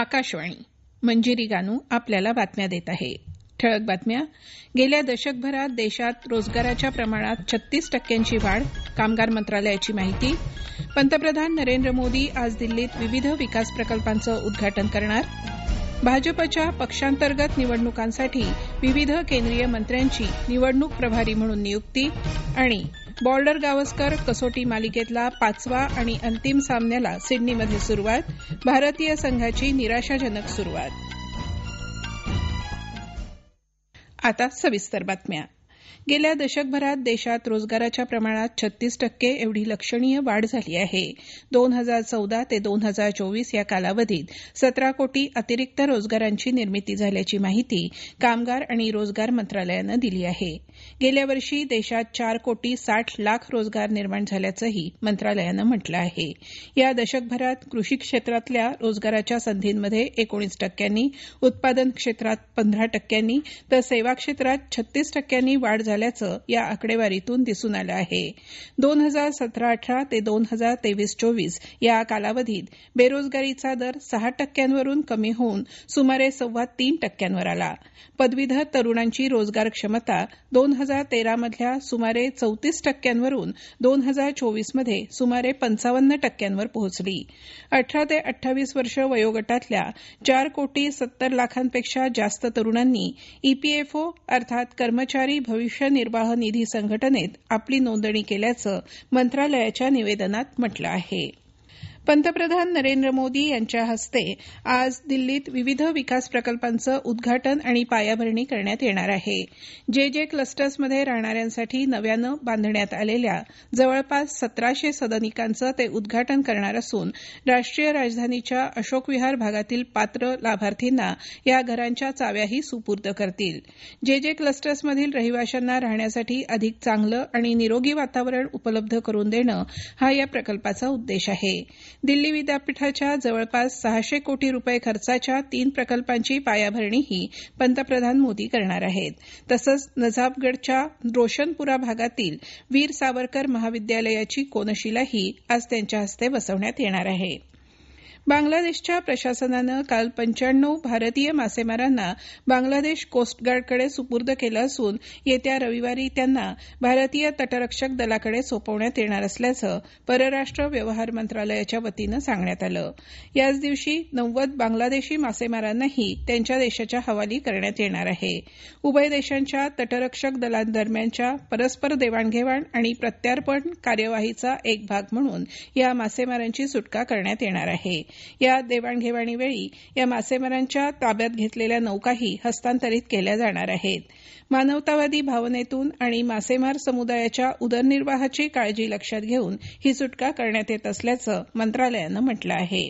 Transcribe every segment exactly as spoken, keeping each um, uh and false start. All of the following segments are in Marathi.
आकाशवाणी. मंजिरी गानू आपल्याला बातम्या देत आहे. ठळक बातम्या. गेल्या दशकभरात देशात रोजगाराच्या प्रमाणात छत्तीस टक्क्यांची वाढ, कामगार मंत्रालयाची माहिती. पंतप्रधान नरेंद्र मोदी आज दिल्लीत विविध विकास प्रकल्पांचं उद्घाटन करणार. भाजपच्या पक्षांतर्गत निवडणुकांसाठी विविध केंद्रीय मंत्र्यांची निवडणूक प्रभारी म्हणून नियुक्ती. आणि बॉर्डर गावस्कर कसोटी मालिकेतला पाचवा आणि अंतिम सामन्याला सिडनीमध्ये सुरुवात. भारतीय संघाची निराशाजनक सुरुवात. आता सविस्तर बातम्या. गेल्या दशकभरात देशात रोजगाराच्या प्रमाणात छत्तीस टक्के एवढी लक्षणीय वाढ झाली आहे. दोन हजार चौदा ते दोन हजार चोवीस या कालावधीत सतरा कोटी अतिरिक्त रोजगारांची निर्मिती झाल्याची माहिती कामगार आणि रोजगार मंत्रालयानं दिली आहे. गेल्या वर्षी देशात चार कोटी साठ लाख रोजगार निर्माण झाल्याचंही मंत्रालयानं म्हटलं आहे. या दशकभरात कृषी क्षेत्रातल्या रोजगाराच्या संधींमध्ये एकोणीस टक्क्यांनी, उत्पादन क्षेत्रात पंधरा टक्क्यांनी तर सेवा क्षेत्रात छत्तीस टक्क्यांनी वाढ झाल्याचं या आकडेवारीतून दिसून आलं आहे. दोन हजार सतरा अठरा ते दोन हजार तेवीस चोवीस या कालावधीत बेरोजगारीचा दर सहा टक्क्यांवरून कमी होऊन सुमारे सव्वा तीन टक्क्यांवर आला. पदवीधर तरुणांची रोजगार क्षमता दोन हजार तेरा मधल्या सुमारे चौतीस टक्क्यांवरून दोन हजार चोवीस मध्ये सुमारे पंचावन्न टक्क्यांवर पोहोचली. अठरा ते अठ्ठावीस वर्ष वयोगटातल्या चार कोटी सत्तर लाखांपेक्षा जास्त तरुणांनी ईपीएफओ अर्थात कर्मचारी भविष्य निर्वाह निधी संघटनेत आपली नोंदणी केल्याचं मंत्रालयाच्या निवेदनात म्हटलं आहे. पंतप्रधान नरेंद्र मोदी यांच्या हस्ते आज दिल्लीत विविध विकास प्रकल्पांचं उद्घाटन आणि पायाभरणी करण्यात येणार आहे. जे जे क्लस्टर्समध्ये राहणाऱ्यांसाठी नव्यानं बांधण्यात आलेल्या जवळपास सतराशे सदनिकांचं ते उद्घाटन करणार असून राष्ट्रीय राजधानीच्या अशोक विहार भागातील पात्र लाभार्थींना या घरांच्या चाव्याही सुपूर्द करतील. जे जे क्लस्टर्समधील रहिवाशांना राहण्यासाठी अधिक चांगलं आणि निरोगी वातावरण उपलब्ध करून देणं हा या प्रकल्पाचा उद्देश आहे. दिल्ली विद्यापीठाच्या जवळपास सहाशे कोटी रुपये खर्चाच्या तीन प्रकल्पांची पायाभरणीही पंतप्रधान मोदी करणार आहेत. तसंच नजाफगडच्या रोशनपुरा भागातील वीर सावरकर महाविद्यालयाची कोनशिलाही आज त्यांच्या हस्ते बसवण्यात येणार आहे. बांगलादेशच्या प्रशासनानं काल पंच्याण्णव भारतीय मासेमारांना बांगलादेश कोस्टगार्डकडे सुपूर्द केलं असून येत्या रविवारी त्यांना भारतीय तटरक्षक दलाकडे सोपवण्यात येणार असल्याचं परराष्ट्र व्यवहार मंत्रालयाच्या वतीनं सांगण्यात आलं. याच दिवशी नव्वद बांगलादेशी मासेमारांनाही त्यांच्या देशाच्या हवाली करण्यात येणार आहे. उभय देशांच्या तटरक्षक दलांदरम्यानच्या परस्पर देवाणघेवाण आणि प्रत्यार्पण कार्यवाहीचा एक भाग म्हणून या मासेमारांची सुटका करण्यात येणार आहे. या देवाणघेवाणीवेळी या मासेमारांच्या ताब्यात घेतलेल्या नौकाही हस्तांतरित केल्या जाणार आहेत. मानवतावादी भावनेतून आणि मासेमार समुदायाच्या उदरनिर्वाहाची काळजी लक्षात घेऊन ही सुटका करण्यात येत असल्याचं मंत्रालयानं म्हटलं आहे.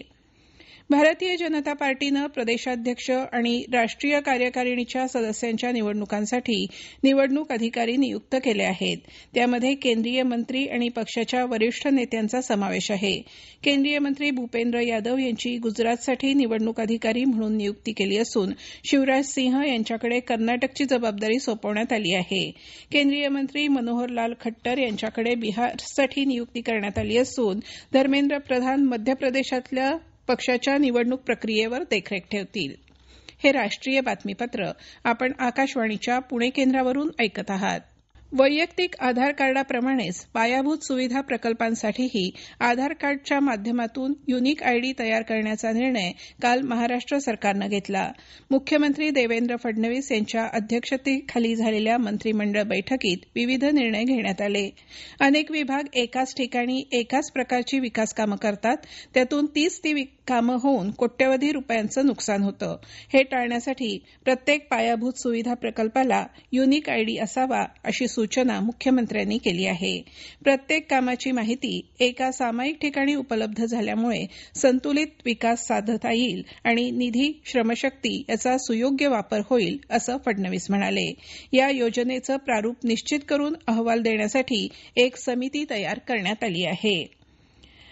भारतीय जनता पार्टीनं प्रदेशाध्यक्ष आणि राष्ट्रीय कार्यकारिणीच्या सदस्यांच्या निवडणुकांसाठी निवडणूक अधिकारी नियुक्त केले आहेत. त्यामध्ये केंद्रीय मंत्री आणि पक्षाच्या वरिष्ठ नेत्यांचा समावेश आहे. केंद्रीय मंत्री भूपेंद्र यादव यांची गुजरातसाठी निवडणूक अधिकारी म्हणून नियुक्ती केली असून शिवराज सिंह यांच्याकडे कर्नाटकची जबाबदारी सोपवण्यात आली आहे. केंद्रीय मंत्री मनोहरलाल खट्टर यांच्याकडे बिहारसाठी नियुक्ती करण्यात आली असून धर्मेंद्र प्रधान मध्य प्रदेशातल्या पक्षाच्या निवडणूक प्रक्रियेवर देखरेख ठेवतील. हे राष्ट्रीय बातमीपत्र आपण आकाशवाणीच्या पुणे केंद्रावरून ऐकत आहात. वैयक्तिक आधार कार्डाप्रमाणेच पायाभूत सुविधा प्रकल्पांसाठीही आधार कार्डच्या माध्यमातून युनिक आयडी तयार करण्याचा निर्णय काल महाराष्ट्र सरकारनं घेतला. मुख्यमंत्री देवेंद्र फडणवीस यांच्या अध्यक्षतेखाली झालेल्या मंत्रिमंडळ बैठकीत विविध निर्णय घेण्यात आले. अनेक विभाग एकाच ठिकाणी एकाच प्रकारची विकास कामं करतात. त्यातून तीच ती कामं होऊन कोट्यवधी रुपयांचं नुकसान होतं. हे टाळण्यासाठी प्रत्येक पायाभूत सुविधा प्रकल्पाला युनिक आयडी असावा अशी सूचना मुख्यमंत्र्यांनी केली आहे. प्रत्येक कामाची माहिती एका सामायिक ठिकाणी उपलब्ध झाल्यामुळे संतुलित विकास साधता येईल आणि निधी, श्रमशक्ती याचा सुयोग्य वापर होईल असं फडणवीस म्हणाले. या योजनेचं प्रारूप निश्चित करून अहवाल देण्यासाठी एक समिती तयार करण्यात आली आहे.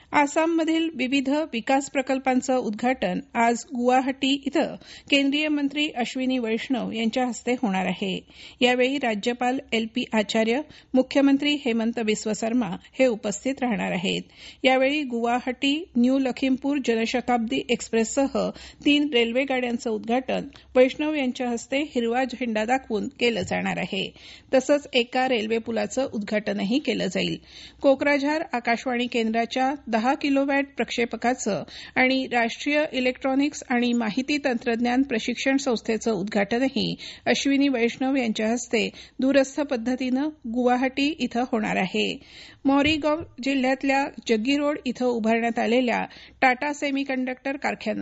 आसाममधील विविध विकास प्रकल्पांचं उद्घाटन आज गुवाहाटी इथं केंद्रीय मंत्री अश्विनी वैष्णव यांच्या हस्ते होणार आहे. यावेळी राज्यपाल एल पी आचार्य, मुख्यमंत्री हेमंत बिस्व शर्मा हे उपस्थित राहणार आहेत. यावेळी गुवाहाटी न्यू लखीमपूर जनशताब्दी एक्सप्रेससह तीन रेल्वे गाड्यांचं उद्घाटन वैष्णव यांच्या हस्ते हिरवा झेंडा दाखवून केलं जाणार आहे. तसंच एका रेल्वे पुलाचं उद्घाटनही केलं जाईल. कोक्राझार आकाशवाणी केंद्राच्या दहा किलोवॅट प्रक्षेपकाचं आणि राष्ट्रीय इलेक्ट्रॉनिक्स आणि माहिती तंत्रज्ञान प्रशिक्षण संस्थेचं उद्घाटनही अश्विनी वैष्णव यांच्या हस्ते दूरस्थ पद्धतीनं गुवाहाटी इथं होणार आहे. मॉरिगाव जिल्ह्यातल्या जग्गी रोड इथं उभारण्यात आलेल्या टाटा सेमीकंडक्टर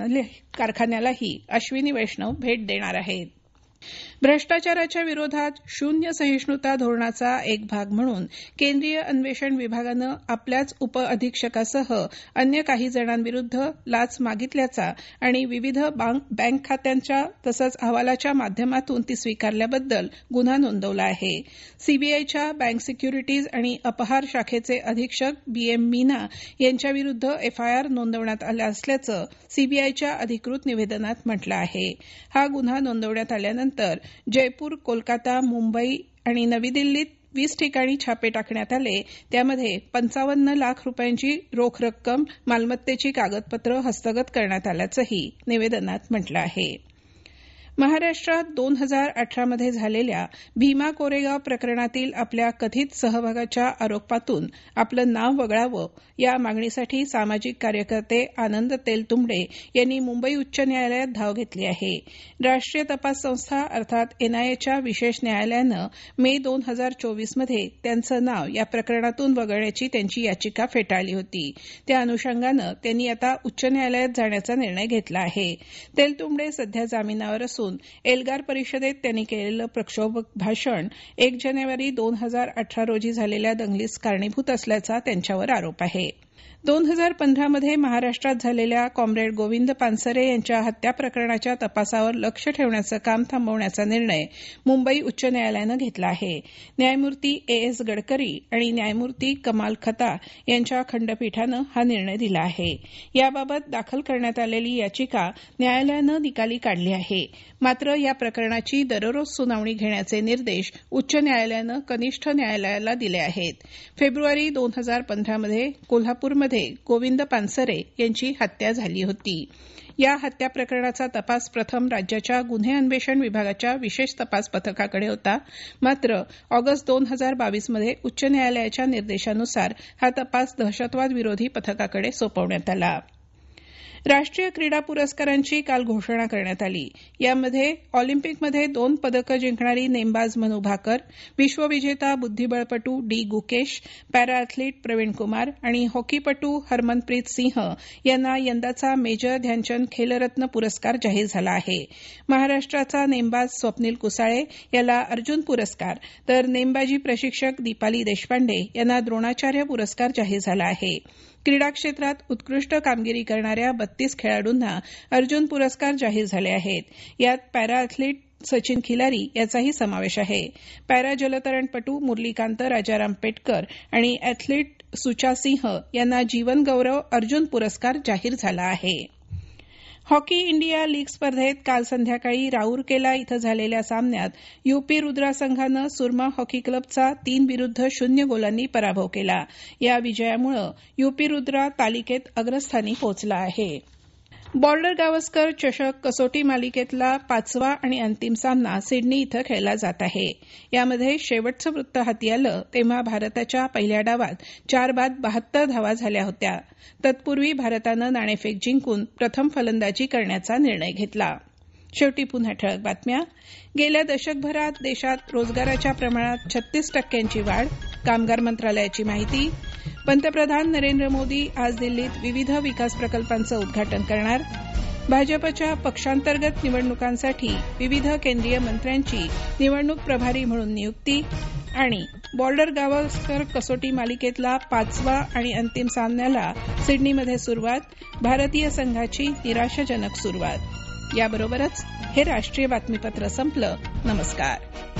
कारखान्यालाही अश्विनी वैष्णव भेट देणार आहेत. भ्रष्टाचाराच्या विरोधात शून्य सहिष्णुता धोरणाचा एक भाग म्हणून केंद्रीय अन्वेषण विभागानं आपल्याच उपअधीक्षकासह अन्य काही जणांविरुद्ध लाच मागितल्याचा आणि विविध बँक खात्यांच्या तसंच अहवालाच्या माध्यमातून ती स्वीकारल्याबद्दल गुन्हा नोंदवला आहे. सीबीआयच्या बँक सिक्युरिटीज आणि अपहार शाखेचे अधीक्षक बी एम मीना यांच्याविरुद्ध एफआयआर नोंदवण्यात आला असल्याचं सीबीआयच्या अधिकृत निवेदनात म्हटलं आहे. हा गुन्हा नोंदवण्यात आल्यानंतर जयपूर, कोलकाता, मुंबई आणि नवी दिल्लीत वीस ठिकाणी छापे टाकण्यात आले. त्यामध्ये पंचावन्न लाख रुपयांची रोख रक्कम, मालमत्तेची कागदपत्रं हस्तगत करण्यात आल्याचंही निवेदनात म्हटलं आहे. महाराष्ट्रात दोन हजार अठरामध्ये झालेल्या भीमा कोरेगाव प्रकरणातील आपल्या कथित सहभागाच्या आरोपातून आपलं नाव वगळावं या मागणीसाठी सामाजिक कार्यकर्ते आनंद तेलतुंबडे यांनी मुंबई उच्च न्यायालयात धाव घेतली आहे. राष्ट्रीय तपास संस्था अर्थात एनआयएच्या विशेष न्यायालयानं मे दोन हजार चोवीसमध्ये त्यांचं नाव या प्रकरणातून वगळण्याची त्यांची याचिका फेटाळली होती. त्या अनुषंगानं त्यांनी आता उच्च न्यायालयात जाण्याचा निर्णय घेतला आहे. तेलतुंबडे सध्या जामिनावर असून एल्गार परिषदेत त्यांनी केलेलं प्रक्षोभक भाषण एक जानेवारी दोन हजार अठरा रोजी झालेल्या दंगलीस कारणीभूत असल्याचा त्यांच्यावर आरोप आहे. दोन हजार पंधरामध्ये महाराष्ट्रात झालेल्या कॉम्रेड गोविंद पानसरे यांच्या हत्या प्रकरणाच्या तपासावर लक्ष ठेवण्याचं काम थांबवण्याचा निर्णय मुंबई उच्च न्यायालयानं घेतला आहे. न्यायमूर्ती ए एस गडकरी आणि न्यायमूर्ती कमाल खता यांच्या खंडपीठानं हा निर्णय दिला आहे. याबाबत दाखल करण्यात आलेली याचिका न्यायालयानं निकाली काढली आहे. मात्र या प्रकरणाची दररोज सुनावणी घेण्याचे निर्देश उच्च न्यायालयानं कनिष्ठ न्यायालयाला दिले आहेत. फेब्रुवारी दोन हजार पंधरामध्ये कोल्हापूरमध्ये गोविंद पानसरे यांची हत्या झाली होती. या हत्या प्रकरणाचा तपास प्रथम राज्याच्या गुन्हे अन्वेषण विभागाच्या विशेष तपास पथकाकडे होता. मात्र ऑगस्ट दोन हजार बावीसमध्ये उच्च न्यायालयाच्या निर्देशानुसार हा तपास दहशतवाद विरोधी पथकाकडे सोपवण्यात आला. राष्ट्रीय क्रीडा पुरस्कारांची काल घोषणा करण्यात आली. यामध्ये ऑलिम्पिकमध्ये दोन पदकं जिंकणारी नेमबाज मनू भाकर, विश्वविजेता बुद्धिबळपटू D Gukesh, para athlete Praveen Kumar आणि हॉकीपटू हरमनप्रीत सिंह यांना यंदाचा मेजर ध्यानचंद खेलरत्न पुरस्कार जाहीर झाला आहे. महाराष्ट्राचा नेमबाज स्वप्नील कुसाळे याला अर्जुन पुरस्कार तर नेमबाजी प्रशिक्षक दीपाली देशपांडे यांना द्रोणाचार्य पुरस्कार जाहीर झाला आहे. क्रीडा क्षेत्रात उत्कृष्ट कामगिरी करणाऱ्या बत्तीस खेळाडूंना अर्जुन पुरस्कार जाहीर झाले आहेत. यात पॅरा अॅथलीट सचिन खिलारी याचाही समावेश आहे. पॅरा जलतरणपटू मुरलीकांत राजाराम पेटकर आणि अॅथलीट सुचा सिंह यांना जीवन गौरव अर्जुन पुरस्कार जाहीर झाला आहे. हॉकी इंडिया लीग स्पर्धेत काल संध्याकाळी राऊरकेला इथं झालेल्या सामन्यात यूपी रुद्रा संघानं सुरमा हॉकी क्लबचा तीन विरुद्ध शून्य गोलांनी पराभव केला. या विजयामुळे यूपी रुद्रा तालिकेत अग्रस्थानी पोहोचला आहे. बॉर्डर गावस्कर चषक कसोटी मालिकेतला पाचवा आणि अंतिम सामना सिडनी इथं खेळला जात आहे. यामध्ये शेवटचं वृत्त हाती आलं तेव्हा भारताच्या पहिल्या डावात चार बाद बहात्तर धावा झाल्या होत्या. तत्पूर्वी भारतानं नाणेफेक जिंकून प्रथम फलंदाजी करण्याचा निर्णय घेतला. शेवटी पुन्हा ठळक बातम्या. गेल्या दशकभरात देशात रोजगाराच्या प्रमाणात छत्तीस टक्क्यांची वाढ, कामगार मंत्रालयाची माहिती. पंतप्रधान नरेंद्र मोदी आज दिल्लीत विविध विकास प्रकल्पांचं उद्घाटन करणार. भाजपच्या पक्षांतर्गत निवडणुकांसाठी विविध केंद्रीय मंत्र्यांची निवडणूक प्रभारी म्हणून नियुक्ती. आणि बॉर्डर गावस्कर कसोटी मालिकेतला पाचवा आणि अंतिम सामन्याला सिडनीमध्ये सुरुवात, भारतीय संघाची निराशाजनक सुरुवात. याबरोबरच हे राष्ट्रीय बातमीपत्र संपलं. नमस्कार.